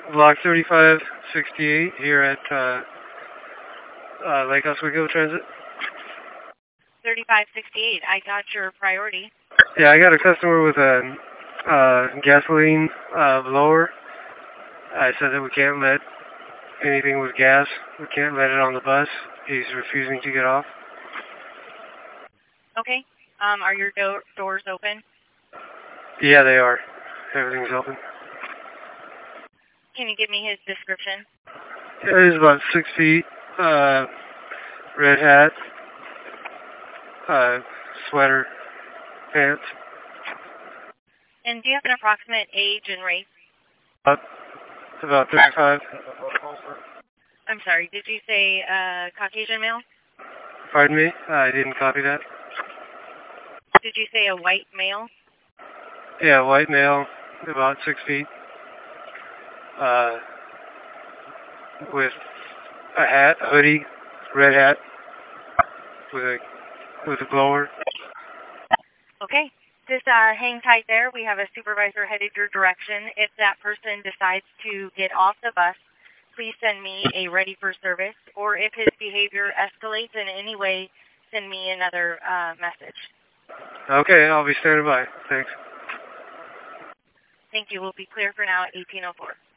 Block 3568 here at Lake Oswego Transit. 3568, I got your priority. Yeah, I got a customer with a gasoline blower. I said that we can't let anything with gas, we can't let it on the bus. He's refusing to get off. Okay. Are your doors open? Yeah, they are. Everything's open. Can you give me his description? Yeah, he's about 6 feet, red hat, sweater, pants. And do you have an approximate age and race? About 35. I'm sorry, did you say Caucasian male? Pardon me? I didn't copy that. Did you say a white male? Yeah, white male, about 6 feet, with a hat, a hoodie, red hat, with a blower. Okay. Just hang tight there. We have a supervisor headed your direction. If that person decides to get off the bus, please send me a ready for service, or if his behavior escalates in any way, send me another message. Okay, I'll be standing by. Thanks. Thank you. We'll be clear for now at 1804.